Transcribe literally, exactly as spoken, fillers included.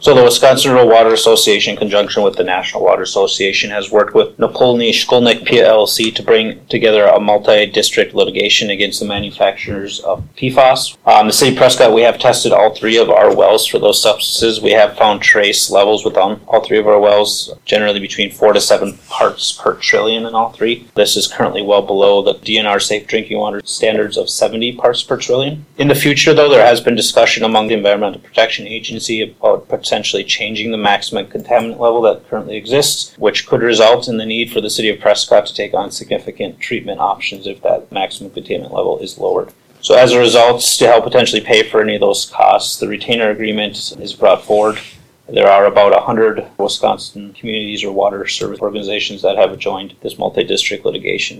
So the Wisconsin Rural Water Association, in conjunction with the National Water Association, has worked with Napolny Shkolnik P L C to bring together a multi-district litigation against the manufacturers of P FAS. Um, the City of Prescott, we have tested all three of our wells for those substances. We have found trace levels within all three of our wells, generally between four to seven parts per trillion in all three. This is currently well below the D N R Safe Drinking Water standards of seventy parts per trillion. In the future, though, there has been discussion among the Environmental Protection Agency about potentially changing the maximum contaminant level that currently exists, which could result in the need for the City of Prescott to take on significant treatment options if that maximum contaminant level is lowered. So as a result, to help potentially pay for any of those costs, the retainer agreement is brought forward. There are about one hundred Wisconsin communities or water service organizations that have joined this multi-district litigation.